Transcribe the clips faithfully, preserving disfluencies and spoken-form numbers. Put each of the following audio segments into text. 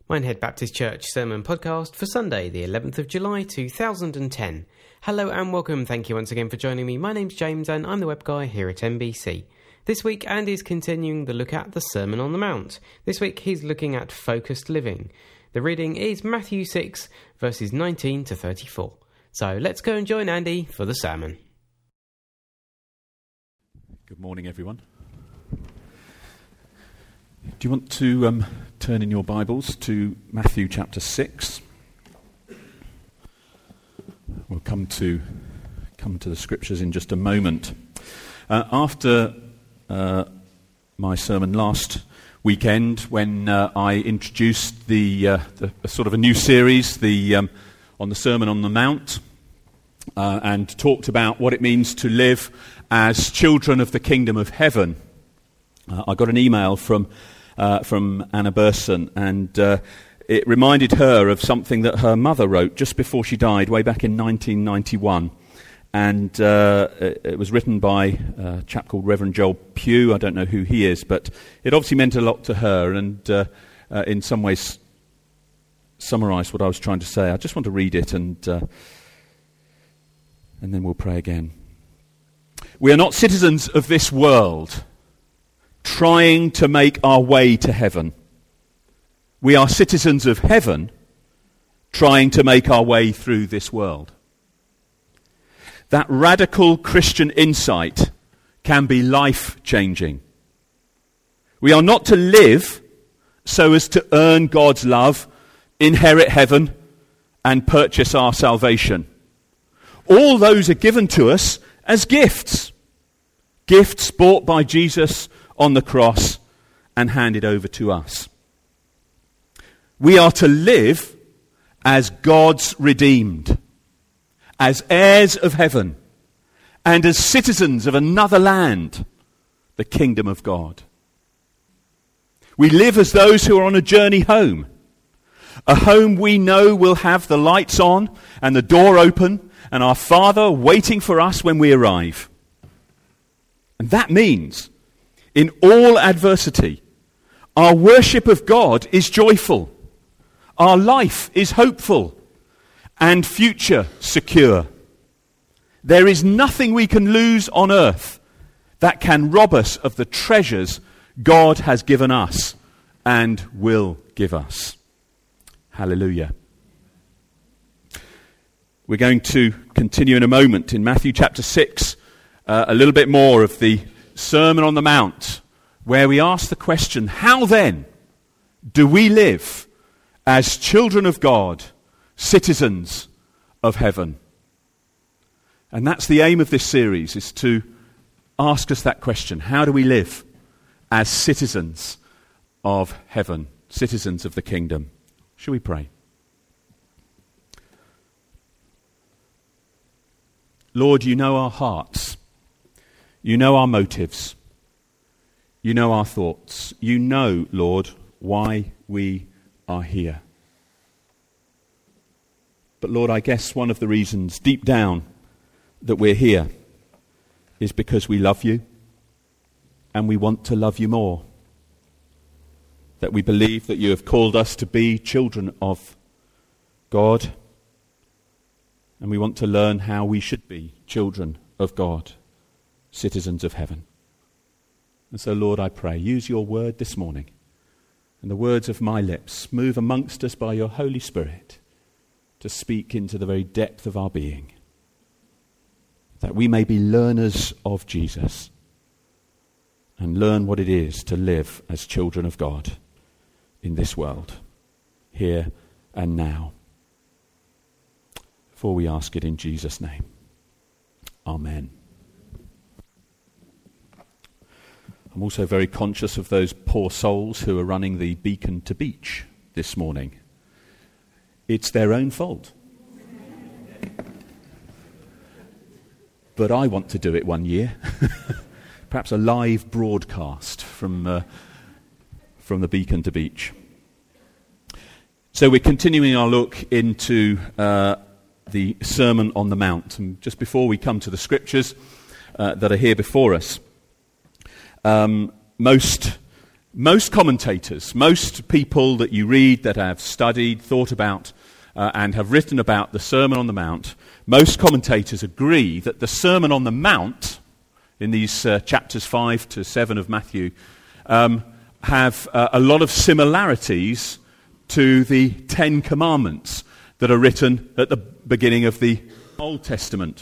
Minehead Baptist Church Sermon Podcast for Sunday, the eleventh of July, two thousand ten. Hello and welcome. Thank you once again for joining me. My name's James and I'm the web guy here at M B C. This week, Andy's continuing the look at the Sermon on the Mount. This week, he's looking at focused living. The reading is Matthew six, verses nineteen to thirty-four. So let's go and join Andy for the sermon. Good morning, everyone. Do you want to um, turn in your Bibles to Matthew chapter six? We'll come to come to the scriptures in just a moment. Uh, after uh, my sermon last weekend, when uh, I introduced the, uh, the, the sort of a new series, the um, on the Sermon on the Mount, uh, and talked about what it means to live as children of the kingdom of heaven, uh, I got an email from uh, from Anna Burson, and uh, it reminded her of something that her mother wrote just before she died, way back in nineteen ninety-one. And uh, it, it was written by a chap called Reverend Joel Pugh. I don't know who he is, but it obviously meant a lot to her, and uh, uh, in some ways summarised what I was trying to say. I just want to read it, and uh, and then we'll pray again. We are not citizens of this world, trying to make our way to heaven. We are citizens of heaven, trying to make our way through this world. That radical Christian insight can be life-changing. We are not to live so as to earn God's love, inherit heaven, and purchase our salvation. All those are given to us as gifts. Gifts bought by Jesus on the cross and handed over to us. We are to live as God's redeemed, as heirs of heaven, and as citizens of another land, the kingdom of God. We live as those who are on a journey home, a home we know will have the lights on and the door open and our Father waiting for us when we arrive. And that means, in all adversity, our worship of God is joyful, our life is hopeful, and future secure. There is nothing we can lose on earth that can rob us of the treasures God has given us and will give us. Hallelujah. We're going to continue in a moment in Matthew chapter six, uh, a little bit more of the Sermon on the Mount, where we ask the question, how then do we live as children of God, citizens of heaven? And that's the aim of this series, is to ask us that question. How do we live as citizens of heaven, citizens of the kingdom? Shall we pray? Lord, you know our hearts. You know our motives. You know our thoughts. You know, Lord, why we are here. But Lord, I guess one of the reasons deep down that we're here is because we love you and we want to love you more. That we believe that you have called us to be children of God, and we want to learn how we should be children of God, citizens of heaven. And so, Lord, I pray, use your word this morning and the words of my lips. Move amongst us by your Holy Spirit to speak into the very depth of our being, that we may be learners of Jesus and learn what it is to live as children of God in this world, here and now. For we ask it in Jesus' name. Amen. I'm also very conscious of those poor souls who are running the Beacon to Beach this morning. It's their own fault. But I want to do it one year. Perhaps a live broadcast from uh, from the Beacon to Beach. So we're continuing our look into uh, the Sermon on the Mount. And just before we come to the scriptures uh, that are here before us, um, most most commentators, most people that you read that have studied, thought about, uh, and have written about the Sermon on the Mount, most commentators agree that the Sermon on the Mount, in these uh, chapters five to seven of Matthew, um, have uh, a lot of similarities to the Ten Commandments that are written at the beginning of the Old Testament.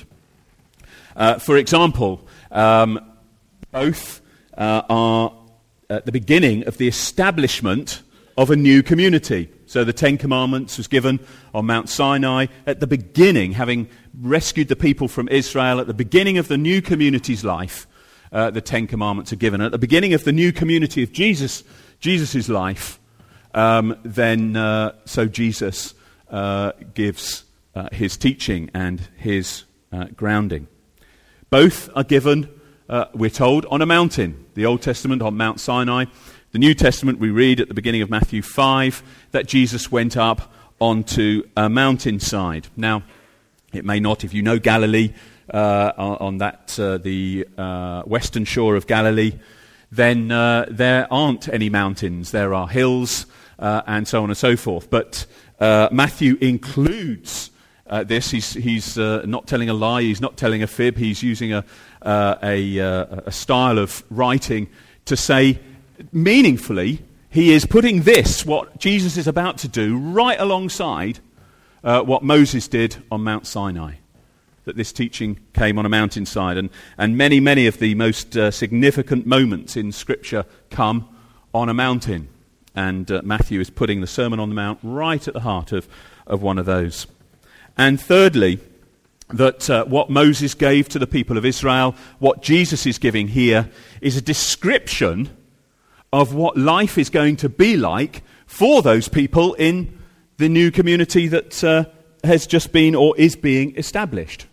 Uh, for example, um, both uh, are at the beginning of the establishment of a new community. So the Ten Commandments was given on Mount Sinai at the beginning, having rescued the people from Israel. At the beginning of the new community's life, uh, the Ten Commandments are given. At the beginning of the new community of Jesus, Jesus's life, um, then uh, so Jesus uh, gives uh, his teaching and his uh, grounding. Both are given, uh, we're told, on a mountain. The Old Testament on Mount Sinai. The New Testament, we read at the beginning of Matthew five that Jesus went up onto a mountainside. Now, it may not, if you know Galilee, uh, on that uh, the uh, western shore of Galilee, then uh, there aren't any mountains. There are hills uh, and so on and so forth. But uh, Matthew includes Uh, this. He's, he's uh, not telling a lie, he's not telling a fib, he's using a, uh, a, uh, a style of writing to say, meaningfully, he is putting this, what Jesus is about to do, right alongside uh, what Moses did on Mount Sinai. That this teaching came on a mountainside, and, and many, many of the most uh, significant moments in Scripture come on a mountain. And uh, Matthew is putting the Sermon on the Mount right at the heart of, of one of those. And thirdly, that uh, what Moses gave to the people of Israel, what Jesus is giving here, is a description of what life is going to be like for those people in the new community that uh, has just been or is being established.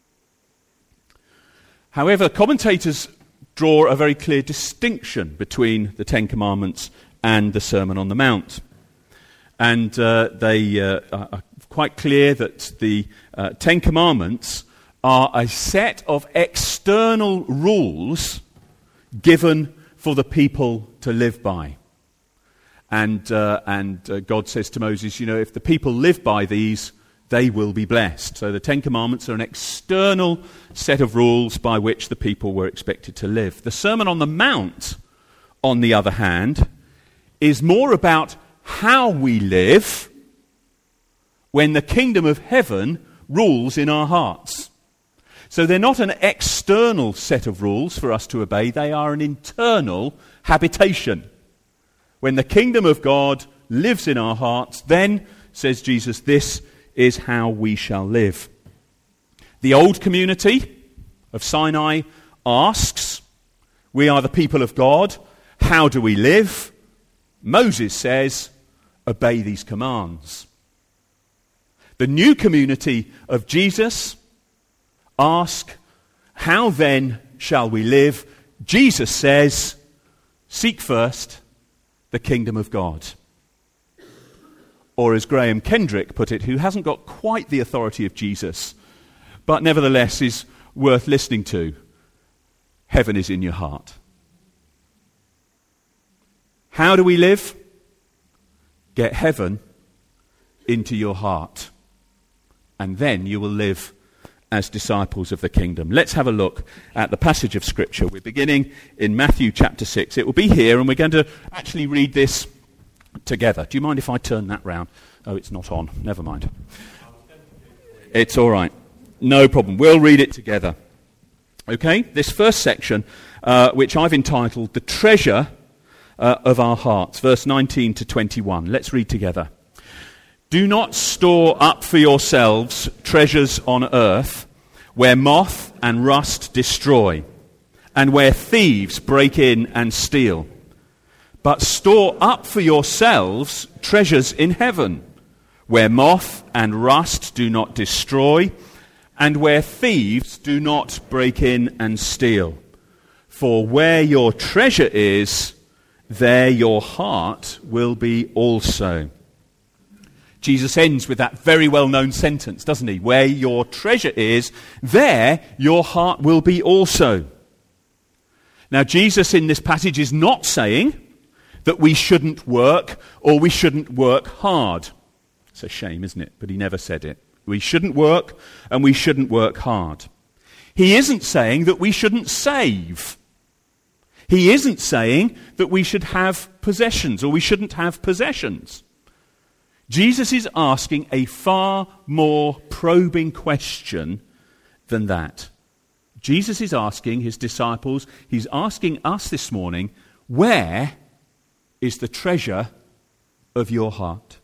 However, commentators draw a very clear distinction between the Ten Commandments and the Sermon on the Mount. And uh, they uh, are quite clear that the uh, Ten Commandments are a set of external rules given for the people to live by. And, uh, and uh, God says to Moses, you know, if the people live by these, they will be blessed. So the Ten Commandments are an external set of rules by which the people were expected to live. The Sermon on the Mount, on the other hand, is more about how we live when the kingdom of heaven rules in our hearts. So they're not an external set of rules for us to obey, they are an internal habitation. When the kingdom of God lives in our hearts, then, says Jesus, this is how we shall live. The old community of Sinai asks, we are the people of God, how do we live? Moses says, obey these commands. The new community of Jesus ask, how then shall we live? Jesus says, seek first the kingdom of God. Or as Graham Kendrick put it, who hasn't got quite the authority of Jesus, but nevertheless is worth listening to, heaven is in your heart. How do we live? Get heaven into your heart, and then you will live as disciples of the kingdom. Let's have a look at the passage of Scripture. We're beginning in Matthew chapter six. It will be here, and we're going to actually read this together. Do you mind if I turn that round? Oh, it's not on. Never mind. It's all right. No problem. We'll read it together. Okay? This first section, uh, which I've entitled, The Treasure uh, of Our Hearts, verse nineteen to twenty-one. Let's read together. Do not store up for yourselves treasures on earth, where moth and rust destroy, and where thieves break in and steal. But store up for yourselves treasures in heaven, where moth and rust do not destroy, and where thieves do not break in and steal. For where your treasure is, there your heart will be also. Jesus ends with that very well-known sentence, doesn't he? Where your treasure is, there your heart will be also. Now, Jesus in this passage is not saying that we shouldn't work or we shouldn't work hard. It's a shame, isn't it? But he never said it. We shouldn't work and we shouldn't work hard. He isn't saying that we shouldn't save. He isn't saying that we should have possessions or we shouldn't have possessions. Jesus is asking a far more probing question than that. Jesus is asking his disciples, he's asking us this morning, where is the treasure of your heart?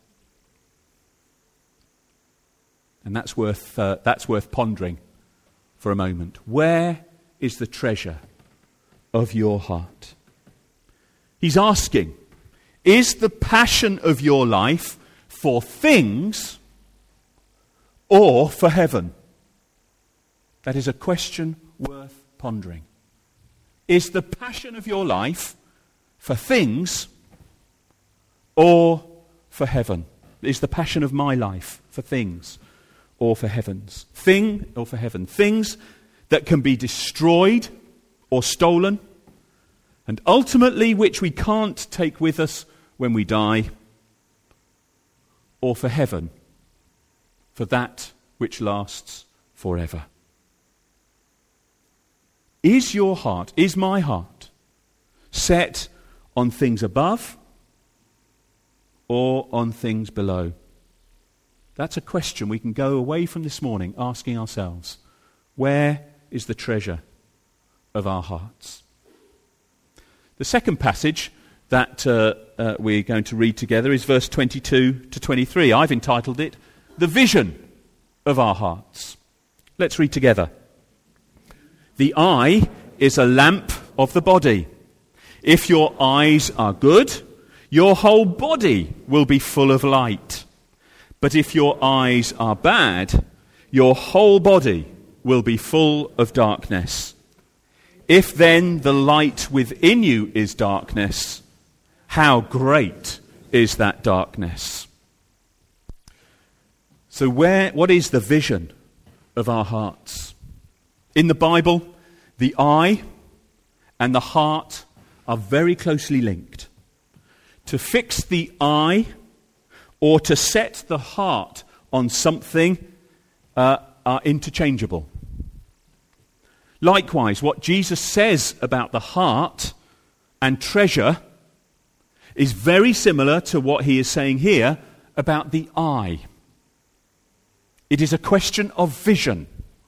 And that's worth, uh, that's worth pondering for a moment. Where is the treasure of your heart? He's asking, is the passion of your life for things or for heaven? That is a question worth pondering. Is the passion of your life for things or for heaven? Is the passion of my life for things or for heavens? Thing or for heaven? Things that can be destroyed or stolen, and ultimately which we can't take with us when we die, or for heaven, for that which lasts forever. Is your heart, is my heart, set on things above or on things below? That's a question we can go away from this morning asking ourselves. Where is the treasure of our hearts? The second passage that uh, uh, we're going to read together is verse twenty-two to twenty-three. I've entitled it, The Vision of Our Hearts. Let's read together. The eye is a lamp of the body. If your eyes are good, your whole body will be full of light. But if your eyes are bad, your whole body will be full of darkness. If then the light within you is darkness, how great is that darkness? So where, what is the vision of our hearts? In the Bible, the eye and the heart are very closely linked. To fix the eye or to set the heart on something uh, are interchangeable. Likewise, what Jesus says about the heart and treasure is very similar to what he is saying here about the eye. It is a question of vision.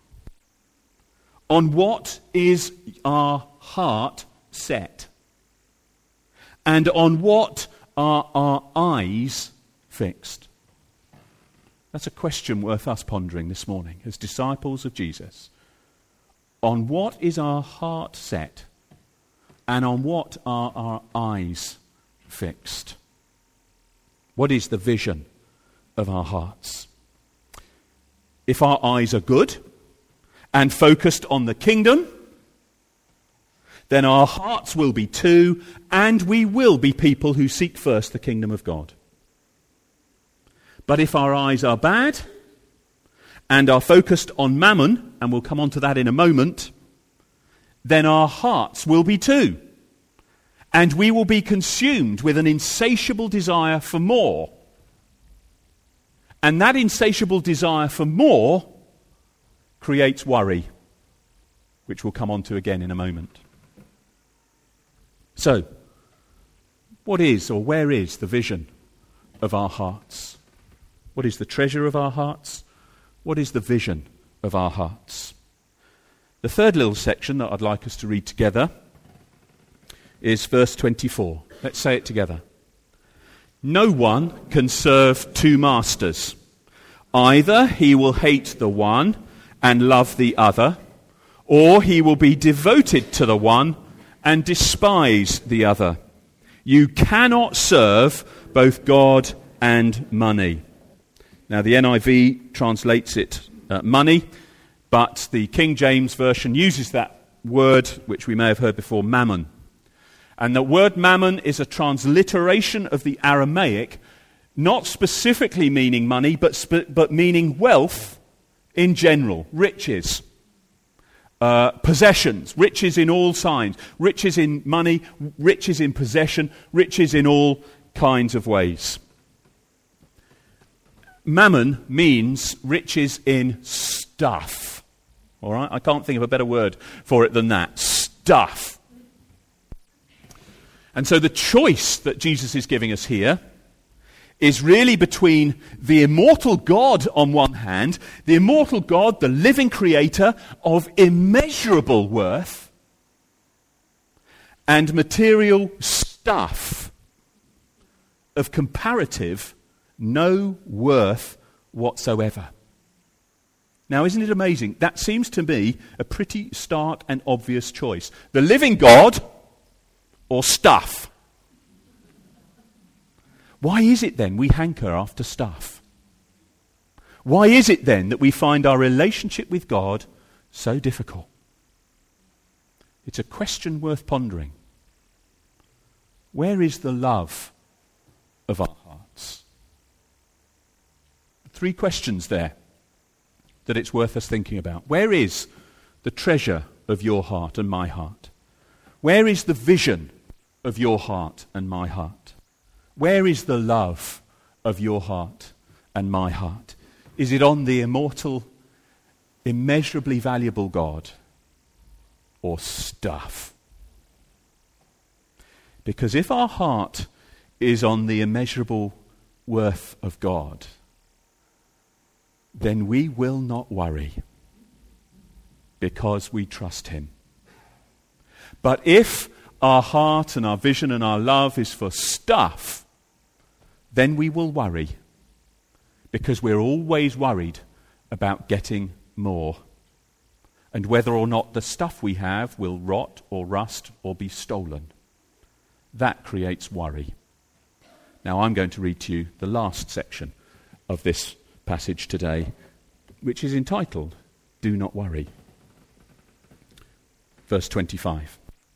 On what is our heart set? And on what are our eyes fixed? That's a question worth us pondering this morning as disciples of Jesus. On what is our heart set? And on what are our eyes fixed? What is the vision of our hearts? If our eyes are good and focused on the kingdom, then our hearts will be too, and we will be people who seek first the kingdom of God. But if our eyes are bad and are focused on mammon, and we'll come on to that in a moment, then our hearts will be too. And we will be consumed with an insatiable desire for more. And that insatiable desire for more creates worry, which we'll come on to again in a moment. So, what is or where is the vision of our hearts? What is the treasure of our hearts? What is the vision of our hearts? The third little section that I'd like us to read together is verse twenty-four. Let's say it together. No one can serve two masters. Either he will hate the one and love the other, or he will be devoted to the one and despise the other. You cannot serve both God and money. Now the N I V translates it uh, money, but the King James Version uses that word, which we may have heard before, mammon. And the word mammon is a transliteration of the Aramaic, not specifically meaning money, but, sp- but meaning wealth in general, riches. uh, possessions, riches in all signs, riches in money, riches in possession, riches in all kinds of ways. Mammon means riches in stuff. All right? I can't think of a better word for it than that. Stuff. And so the choice that Jesus is giving us here is really between the immortal God on one hand, the immortal God, the living creator of immeasurable worth, and material stuff of comparative no worth whatsoever. Now, isn't it amazing? That seems to me a pretty stark and obvious choice. The living God or stuff? Why is it then we hanker after stuff? Why is it then that we find our relationship with God so difficult? It's a question worth pondering. Where is the love of our hearts? Three questions there that it's worth us thinking about. Where is the treasure of your heart and my heart? Where is the vision of your heart and my heart? Where is the love of your heart and my heart? Is it on the immortal, immeasurably valuable God or stuff? Because if our heart is on the immeasurable worth of God, then we will not worry because we trust him. But if our heart and our vision and our love is for stuff, then we will worry because we're always worried about getting more and whether or not the stuff we have will rot or rust or be stolen. That creates worry. Now I'm going to read to you the last section of this passage today, which is entitled, Do Not Worry. Verse twenty-five.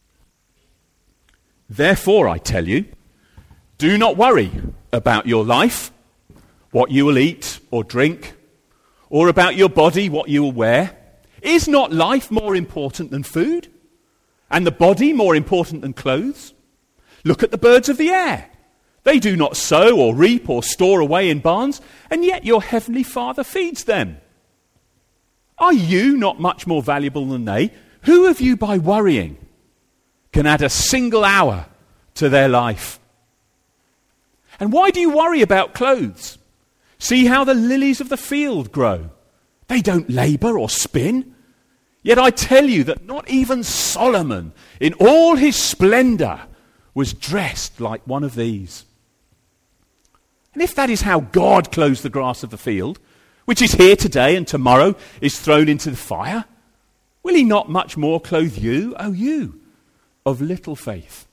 Therefore, I tell you, do not worry about your life, what you will eat or drink, or about your body, what you will wear. Is not life more important than food, and the body more important than clothes? Look at the birds of the air. They do not sow or reap or store away in barns, and yet your heavenly Father feeds them. Are you not much more valuable than they? Who of you, by worrying, can add a single hour to their life? And why do you worry about clothes? See how the lilies of the field grow. They don't labor or spin. Yet I tell you that not even Solomon, in all his splendor, was dressed like one of these. And if that is how God clothes the grass of the field, which is here today and tomorrow is thrown into the fire, will he not much more clothe you, O you, of little faith?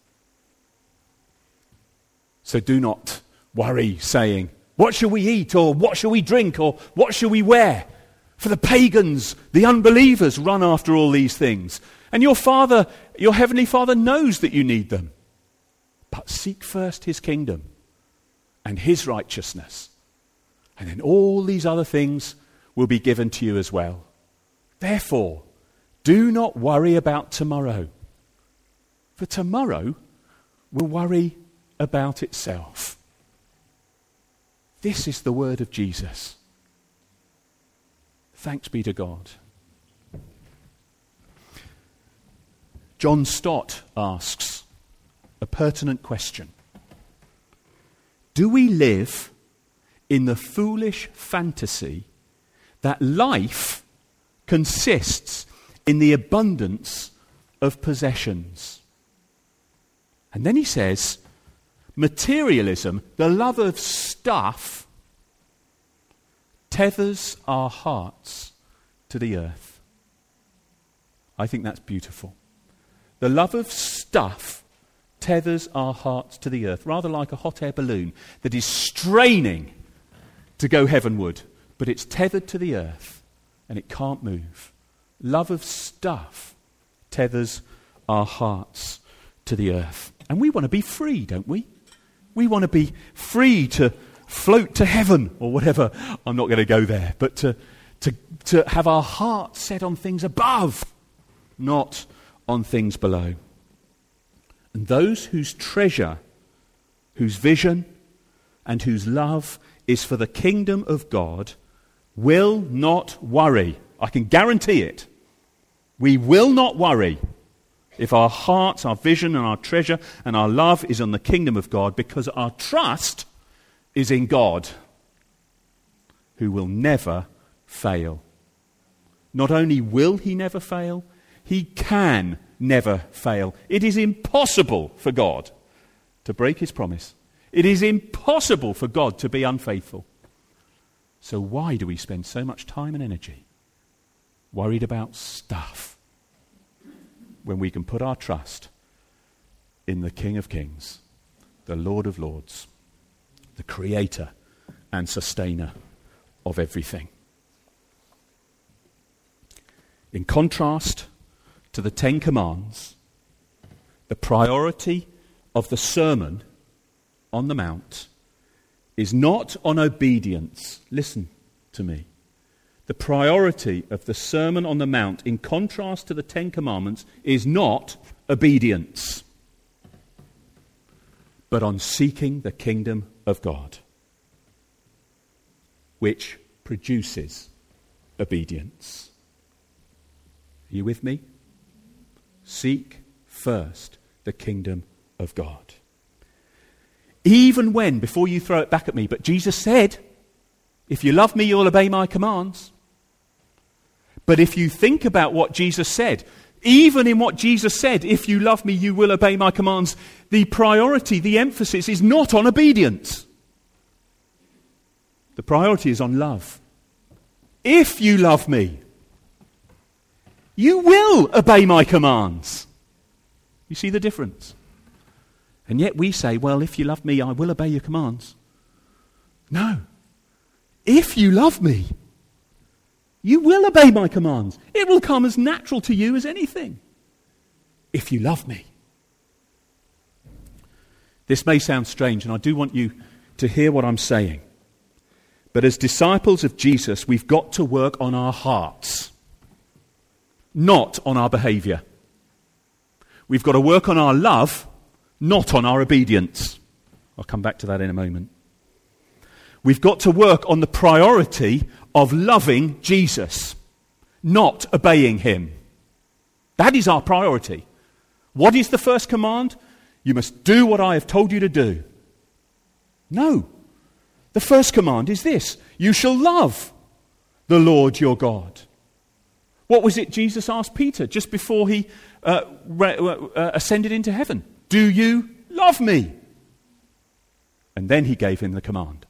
So do not worry, saying, what shall we eat, or what shall we drink, or what shall we wear? For the pagans, the unbelievers, run after all these things. And your Father, your heavenly Father, knows that you need them. But seek first his kingdom and his righteousness, and then all these other things will be given to you as well. Therefore, do not worry about tomorrow, for tomorrow will worry about itself. This is the word of Jesus. Thanks be to God. John Stott asks a pertinent question. Do we live in the foolish fantasy that life consists in the abundance of possessions? And then he says, materialism, the love of stuff, tethers our hearts to the earth. I think that's beautiful. The love of stuff tethers our hearts to the earth, rather like a hot air balloon that is straining to go heavenward, but it's tethered to the earth and it can't move. Love of stuff tethers our hearts to the earth. And we want to be free, don't we? We want to be free to float to heaven or whatever. I'm not going to go there, but to, to, to have our hearts set on things above not on things below. And those whose treasure, whose vision, and whose love is for the kingdom of God will not worry. I can guarantee it. We will not worry if our hearts, our vision, and our treasure, and our love is on the kingdom of God, because our trust is in God, who will never fail. Not only will he never fail, he can never fail. It is impossible for God to break his promise. It is impossible for God to be unfaithful. So why do we spend so much time and energy worried about stuff when we can put our trust in the King of Kings, the Lord of Lords, the creator and sustainer of everything? In contrast to the Ten Commands, the priority of the Sermon on the Mount is not on obedience. Listen to me. The priority of the Sermon on the Mount, in contrast to the Ten Commandments, is not obedience, but on seeking the kingdom of God, which produces obedience. Are you with me? Seek first the kingdom of God. Even when, before you throw it back at me, but Jesus said, if you love me, you'll obey my commands. But if you think about what Jesus said, even in what Jesus said, if you love me, you will obey my commands, the priority, the emphasis is not on obedience. The priority is on love. If you love me, you will obey my commands. You see the difference? And yet we say, well, if you love me, I will obey your commands. No. If you love me, you will obey my commands. It will come as natural to you as anything. If you love me. This may sound strange, and I do want you to hear what I'm saying. But as disciples of Jesus, we've got to work on our hearts, not on our behaviour. We've got to work on our love, not on our obedience. I'll come back to that in a moment. We've got to work on the priority of loving Jesus, not obeying him. That is our priority. What is the first command? You must do what I have told you to do. No. The first command is this: you shall love the Lord your God. What was it Jesus asked Peter just before he uh, re- uh, ascended into heaven? Do you love me? And then he gave him the command.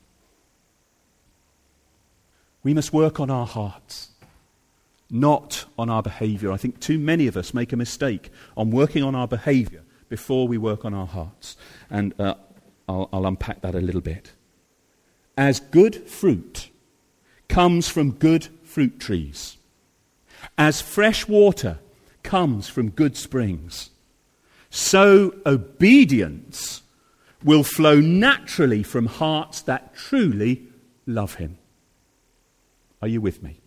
We must work on our hearts, not on our behaviour. I think too many of us make a mistake on working on our behaviour before we work on our hearts. And uh, I'll, I'll unpack that a little bit. As good fruit comes from good fruit trees, as fresh water comes from good springs, so obedience will flow naturally from hearts that truly love him. Are you with me?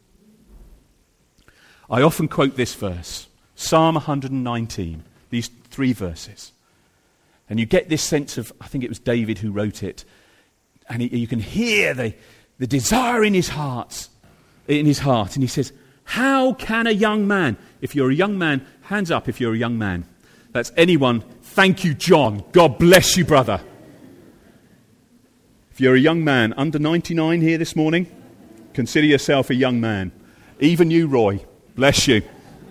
I often quote this verse, Psalm one nineteen, these three verses. And you get this sense of, I think it was David who wrote it, and he, you can hear the, the desire in his heart, in his heart. And he says, how can a young man, if you're a young man, hands up if you're a young man. That's anyone. Thank you, John. God bless you, brother. If you're a young man under ninety-nine here this morning, consider yourself a young man. Even you, Roy. Bless you.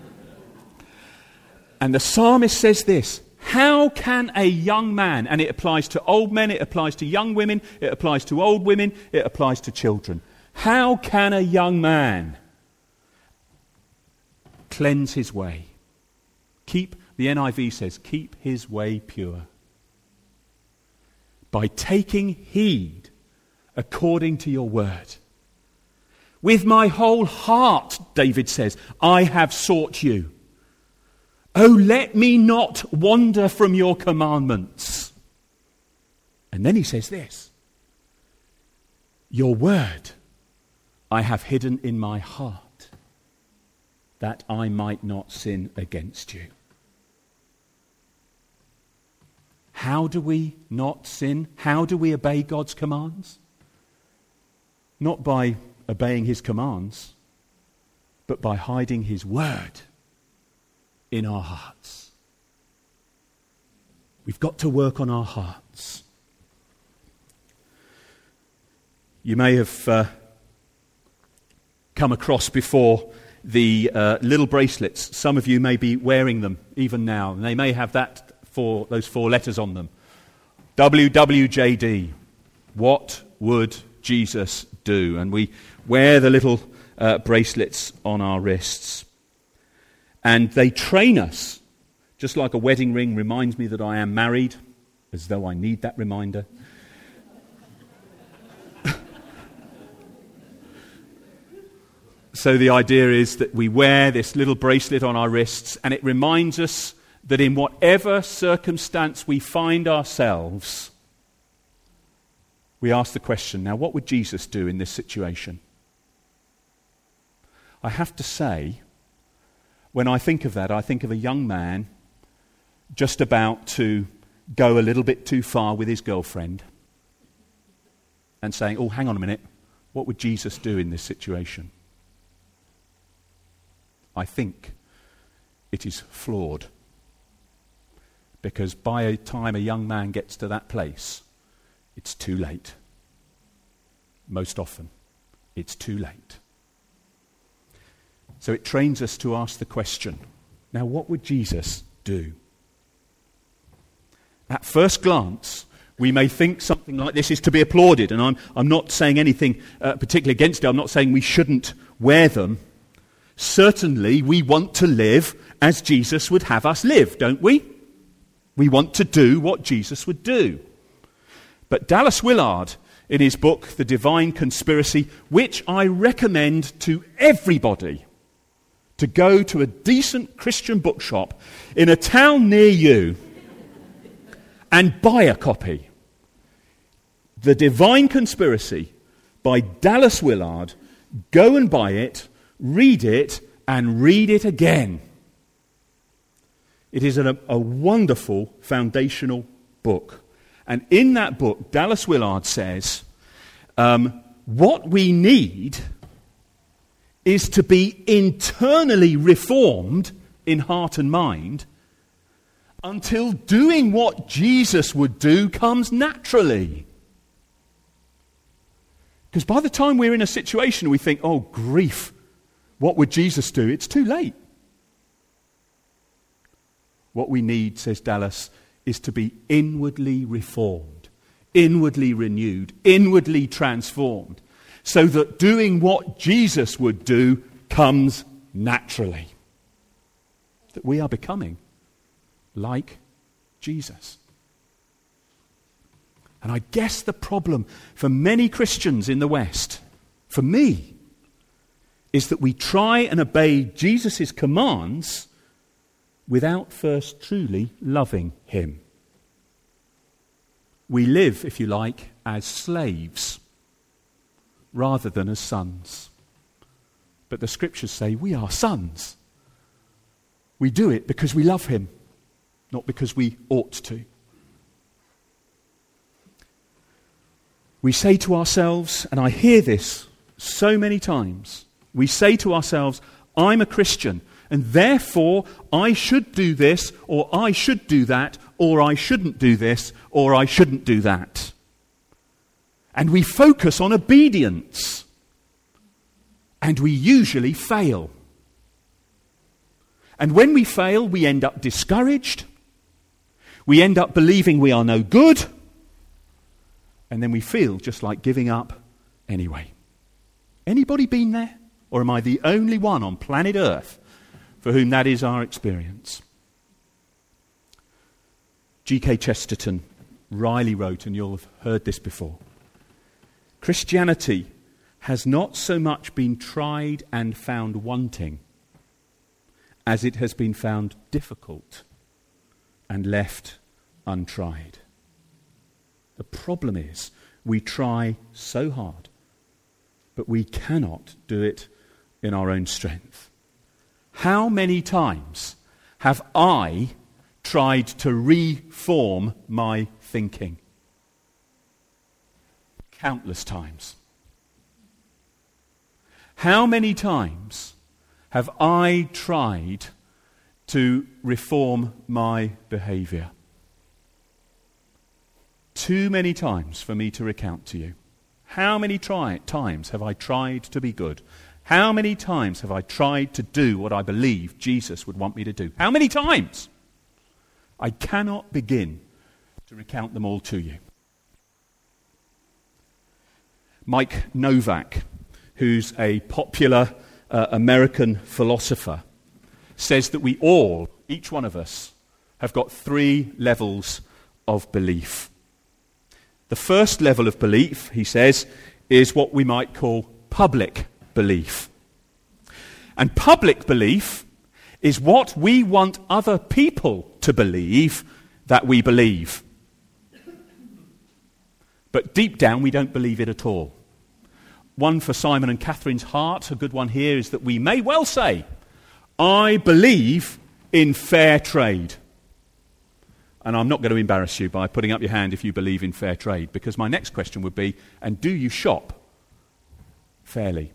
And the psalmist says this: how can a young man, and it applies to old men, it applies to young women, it applies to old women, it applies to children. How can a young man cleanse his way? Keep, the N I V says, keep his way pure. By taking heed according to your word. With my whole heart, David says, I have sought you. Oh, let me not wander from your commandments. And then he says this: your word I have hidden in my heart, that I might not sin against you. How do we not sin? How do we obey God's commands? Not by obeying his commands, but by hiding his word in our hearts. We've got to work on our hearts. You may have uh, come across before the uh, little bracelets. Some of you may be wearing them even now, and they may have that for those four letters on them. W W J D. What would Jesus do? And we wear the little uh, bracelets on our wrists. And they train us, just like a wedding ring reminds me that I am married, as though I need that reminder. So the idea is that we wear this little bracelet on our wrists, and it reminds us that in whatever circumstance we find ourselves, we ask the question, now what would Jesus do in this situation? I have to say, when I think of that, I think of a young man just about to go a little bit too far with his girlfriend and saying, oh, hang on a minute, what would Jesus do in this situation? I think it is flawed. Because by the time a young man gets to that place, it's too late. Most often, it's too late. So it trains us to ask the question, now what would Jesus do? At first glance, we may think something like this is to be applauded, and I'm, I'm not saying anything uh, particularly against it. I'm not saying we shouldn't wear them. Certainly, we want to live as Jesus would have us live, don't we? We want to do what Jesus would do. But Dallas Willard, in his book, The Divine Conspiracy, which I recommend to everybody to go to a decent Christian bookshop in a town near you and buy a copy. The Divine Conspiracy by Dallas Willard. Go and buy it, read it, and read it again. It is a, a wonderful foundational book. And in that book, Dallas Willard says, um, what we need is to be internally reformed in heart and mind until doing what Jesus would do comes naturally. Because by the time we're in a situation we think, oh, grief, what would Jesus do? It's too late. What we need, says Dallas, is to be inwardly reformed, inwardly renewed, inwardly transformed, so that doing what Jesus would do comes naturally. That we are becoming like Jesus. And I guess the problem for many Christians in the West, for me, is that we try and obey Jesus' commands without first truly loving him. We live, if you like, as slaves rather than as sons. But the scriptures say we are sons. We do it because we love him, not because we ought to. We say to ourselves, and I hear this so many times, we say to ourselves, I'm a Christian, and therefore I should do this, or I should do that, or I shouldn't do this, or I shouldn't do that. And we focus on obedience. And we usually fail. And when we fail, we end up discouraged. We end up believing we are no good. And then we feel just like giving up anyway. Anybody been there? Or am I the only one on planet Earth for whom that is our experience? G K Chesterton Riley wrote, and you'll have heard this before, Christianity has not so much been tried and found wanting as it has been found difficult and left untried. The problem is we try so hard, but we cannot do it in our own strength. How many times have I tried to reform my thinking? Countless times. How many times have I tried to reform my behaviour? Too many times for me to recount to you. How many try- times have I tried to be good? How many times have I tried to do what I believe Jesus would want me to do? How many times? I cannot begin to recount them all to you. Mike Novak, who's a popular uh, American philosopher, says that we all, each one of us, have got three levels of belief. The first level of belief, he says, is what we might call public belief. And public belief is what we want other people to believe that we believe. But deep down, we don't believe it at all. One for Simon and Catherine's heart, a good one here, is that we may well say, I believe in fair trade. And I'm not going to embarrass you by putting up your hand if you believe in fair trade, because my next question would be, and do you shop fairly?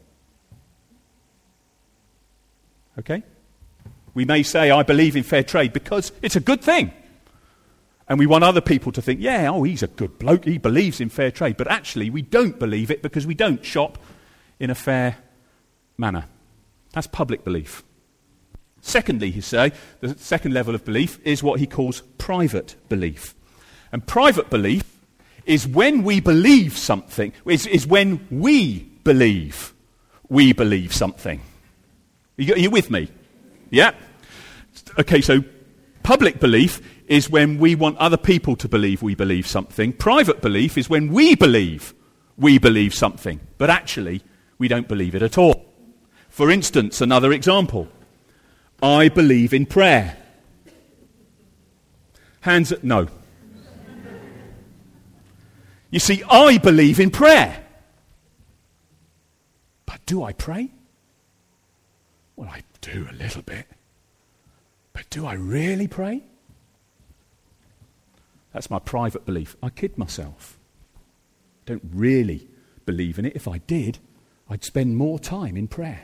Okay? We may say, I believe in fair trade because it's a good thing. And we want other people to think, yeah, oh, he's a good bloke, he believes in fair trade. But actually, we don't believe it because we don't shop in a fair manner. That's public belief. Secondly, he say, the second level of belief is what he calls private belief. And private belief is when we believe something, is, is when we believe we believe something. Are you, are you with me? Yeah? Okay, so public belief is when we want other people to believe we believe something. Private belief is when we believe we believe something, but actually we don't believe it at all. For instance, another example. I believe in prayer. Hands at no. You see, I believe in prayer. But do I pray? Well, I do a little bit. But do I really pray? That's my private belief. I kid myself. Don't really believe in it. If I did, I'd spend more time in prayer.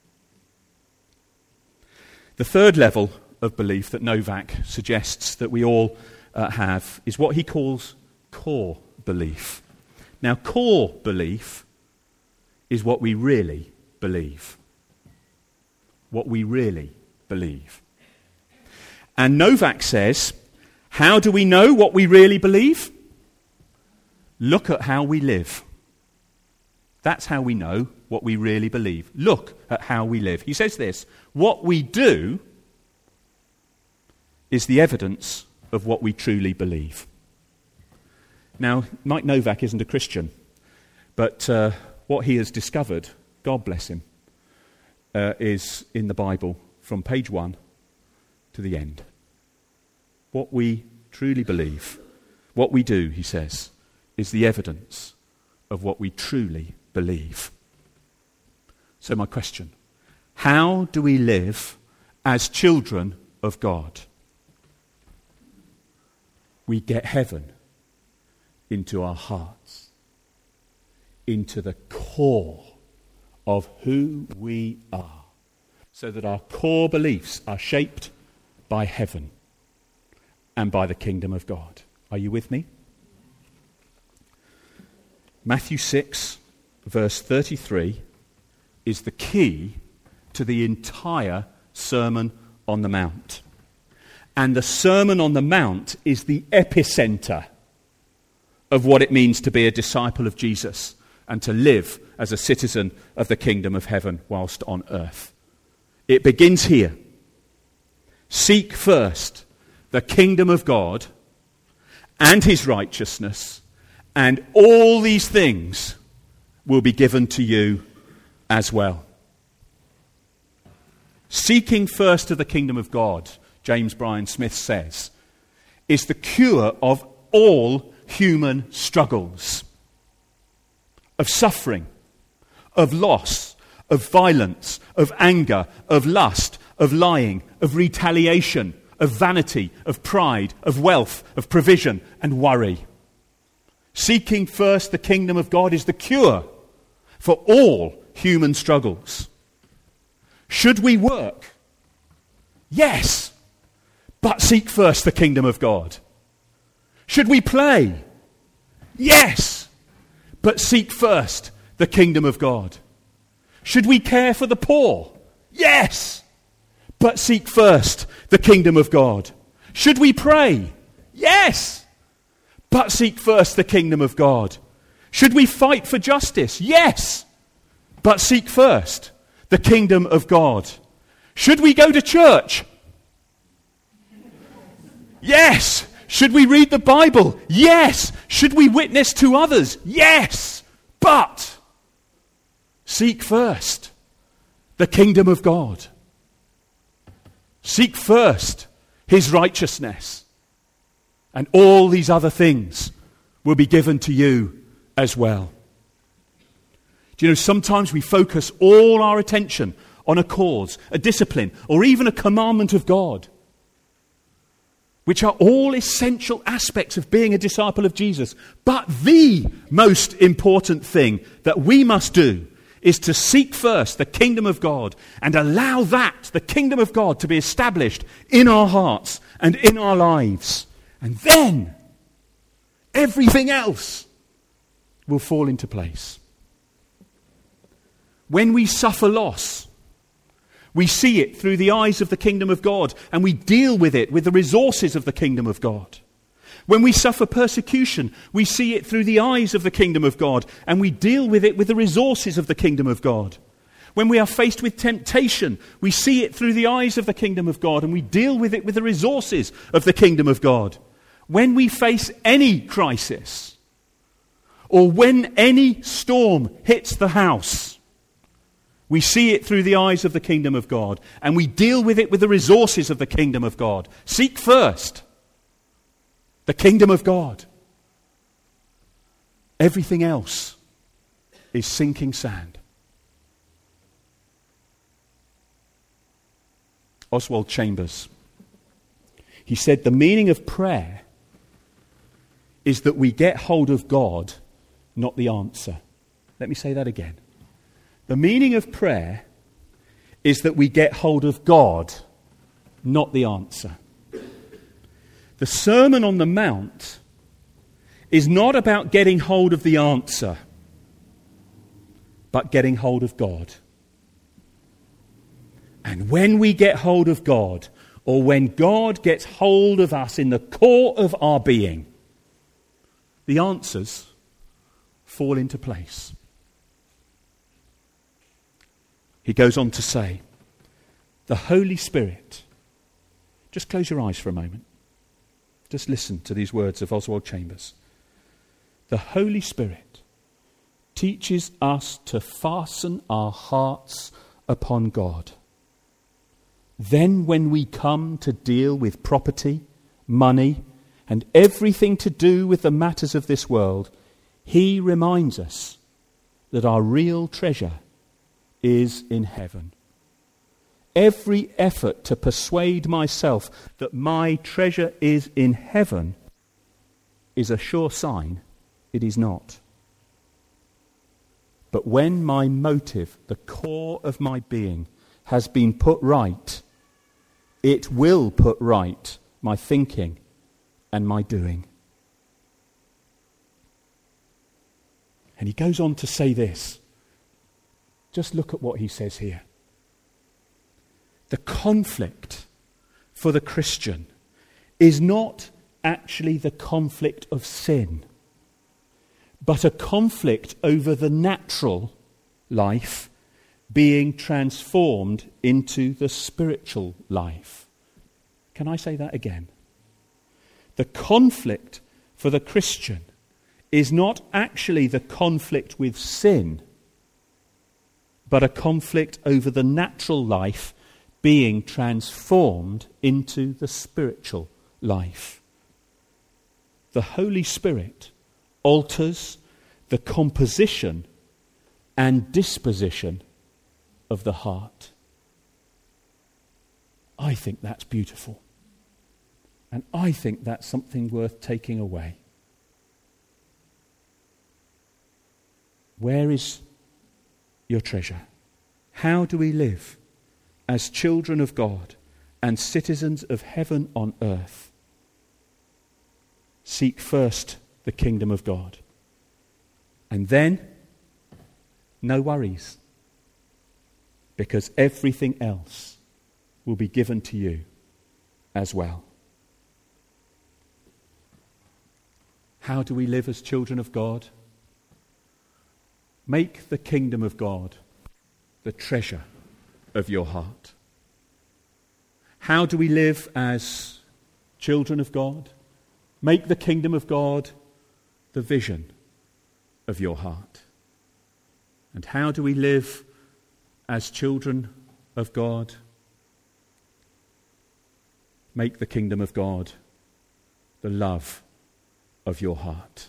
The third level of belief that Novak suggests that we all uh, have is what he calls core belief. Now, core belief is what we really believe. What we really believe. And Novak says, how do we know what we really believe? Look at how we live. That's how we know what we really believe. Look at how we live. He says this, what we do is the evidence of what we truly believe. Now, Mike Novak isn't a Christian, but uh, what he has discovered, God bless him, uh, is in the Bible from page one to the end. What we truly believe, what we do, he says, is the evidence of what we truly believe. So my question, how do we live as children of God? We get heaven into our hearts, into the core of who we are, so that our core beliefs are shaped by heaven and by the kingdom of God. Are you with me? Matthew six, verse thirty-three, is the key to the entire Sermon on the Mount. And the Sermon on the Mount is the epicenter of what it means to be a disciple of Jesus and to live as a citizen of the kingdom of heaven whilst on earth. It begins here. Seek first the kingdom of God and his righteousness, and all these things will be given to you as well. Seeking first to the kingdom of God, James Bryan Smith says, is the cure of all human struggles, of suffering, of loss, of violence, of anger, of lust, of lying, of retaliation, of vanity, of pride, of wealth, of provision, and worry. Seeking first the kingdom of God is the cure for all human struggles. Should we work? Yes, but seek first the kingdom of God. Should we play? Yes, but seek first the kingdom of God. Should we care for the poor? Yes, but seek first the kingdom of God. Should we pray? Yes, but seek first the kingdom of God. Should we fight for justice? Yes, but seek first the kingdom of God. Should we go to church? Yes. Should we read the Bible? Yes. Should we witness to others? Yes. But seek first the kingdom of God. Seek first his righteousness, and all these other things will be given to you as well. Do you know, sometimes we focus all our attention on a cause, a discipline, or even a commandment of God, which are all essential aspects of being a disciple of Jesus. But the most important thing that we must do is to seek first the kingdom of God and allow that, the kingdom of God, to be established in our hearts and in our lives. And then everything else will fall into place. When we suffer loss, we see it through the eyes of the kingdom of God, and we deal with it with the resources of the kingdom of God. When we suffer persecution, we see it through the eyes of the kingdom of God, and we deal with it with the resources of the kingdom of God. When we are faced with temptation, we see it through the eyes of the kingdom of God, and we deal with it with the resources of the kingdom of God. When we face any crisis, or when any storm hits the house, we see it through the eyes of the kingdom of God, and we deal with it with the resources of the kingdom of God. Seek first the kingdom of God. Everything else is sinking sand. Oswald Chambers, he said, the meaning of prayer is that we get hold of God, not the answer. Let me say that again. The meaning of prayer is that we get hold of God, not the answer. The Sermon on the Mount is not about getting hold of the answer, but getting hold of God. And when we get hold of God, or when God gets hold of us in the core of our being, the answers fall into place. He goes on to say, the Holy Spirit, just close your eyes for a moment. Just listen to these words of Oswald Chambers. The Holy Spirit teaches us to fasten our hearts upon God. Then when we come to deal with property, money, and everything to do with the matters of this world, he reminds us that our real treasure is in heaven. Every effort to persuade myself that my treasure is in heaven is a sure sign it is not. But when my motive, the core of my being, has been put right, it will put right my thinking and my doing. And he goes on to say this. Just look at what he says here. The conflict for the Christian is not actually the conflict of sin, but a conflict over the natural life being transformed into the spiritual life. Can I say that again? The conflict for the Christian is not actually the conflict with sin, but a conflict over the natural life being transformed into the spiritual life. The Holy Spirit alters the composition and disposition of the heart. I think that's beautiful. And I think that's something worth taking away. Where is your treasure? How do we live as children of God and citizens of heaven on earth? Seek first the kingdom of God. And then, no worries. Because everything else will be given to you as well. How do we live as children of God? Make the kingdom of God the treasure of your heart. How do we live as children of God? Make the kingdom of God the vision of your heart. And how do we live as children of God? Make the kingdom of God the love of your heart.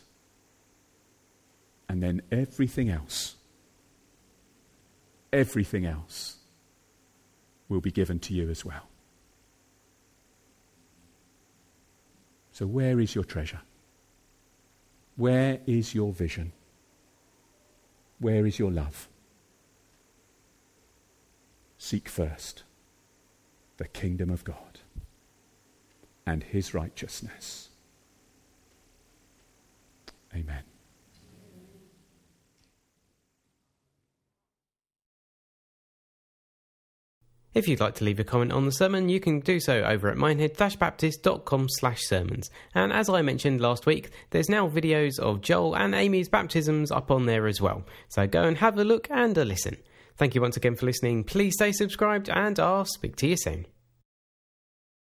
And then everything else, everything else will be given to you as well. So where is your treasure? Where is your vision? Where is your love? Seek first the kingdom of God and his righteousness. Amen. If you'd like to leave a comment on the sermon, you can do so over at minehead-baptist.com slash sermons. And as I mentioned last week, there's now videos of Joel and Amy's baptisms up on there as well. So go and have a look and a listen. Thank you once again for listening. Please stay subscribed and I'll speak to you soon.